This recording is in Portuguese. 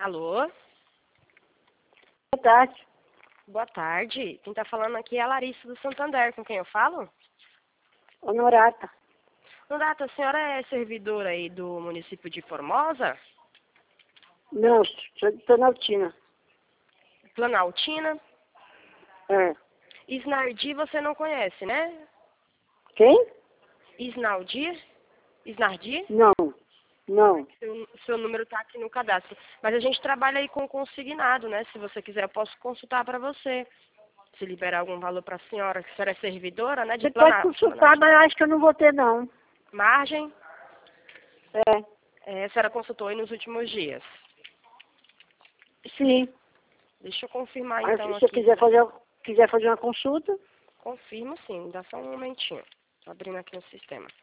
Alô? Boa tarde. Boa tarde. Quem está falando aqui é a Larissa do Santander. Com quem eu falo? Honorata. Honorata, a senhora é servidora aí do município de Formosa? Não, sou de Planaltina. Planaltina? É. Isnardi você não conhece, né? Quem? Isnaldi? Isnardi? Não. Não. Seu número está aqui no cadastro. Mas a gente trabalha aí com consignado, né? Se você quiser, eu posso consultar para você. Se liberar algum valor para a senhora, que a senhora é servidora, né? De Você pode consultar, mas eu acho que eu não vou ter, não. Margem? É. A senhora consultou aí nos últimos dias. Sim. Deixa eu confirmar Mas então se você aqui. quiser fazer uma consulta. Confirmo sim, dá só um momentinho. Tô abrindo aqui no sistema.